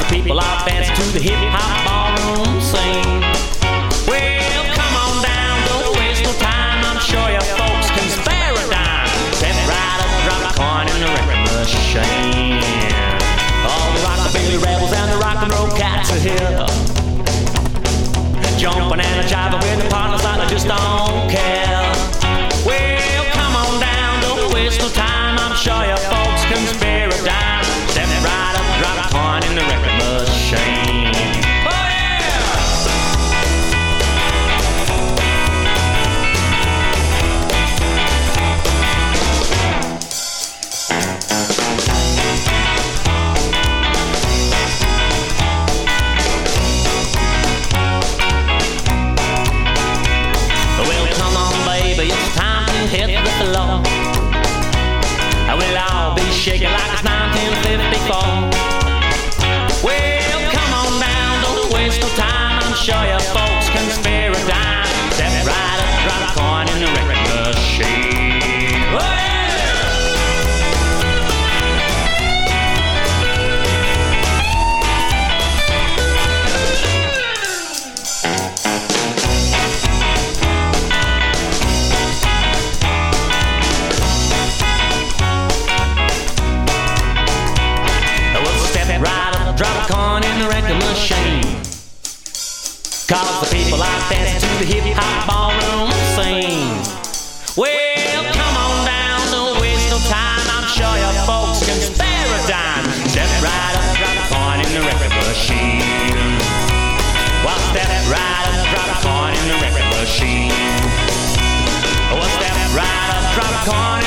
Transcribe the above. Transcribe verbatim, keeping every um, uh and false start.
people are dancing to the hip-hop ballroom scene. Well, come on down, don't waste no time. I'm sure your folks can spare a dime. Step right up, drop a coin in the record machine. All the rockabilly rebels and the rock and roll cats are here, jumping and jiving with the partners like they just don't care. Well, come on down, don't waste no time. I'm sure your folks can spare a dime. Step right up, drop a coin in the record machine. Oh yeah! Well, come on, baby, it's time to hit the floor. We'll all be shaking like it's nineteen fifty-four. Well, come on down, don't waste no time. I'm sure your folks can spare a dime. Step right up, drop a coin in the record machine. Oh yeah! Right up, drop a coin in the record machine. Cause the people are dancing to the hip-hop ballroom scene. Well, come on down, don't waste no time. I'm sure your folks can spare a dime. Step right up, drop a coin in the record machine. Well, step right up, drop a coin in the record machine. Well, step right up, drop a coin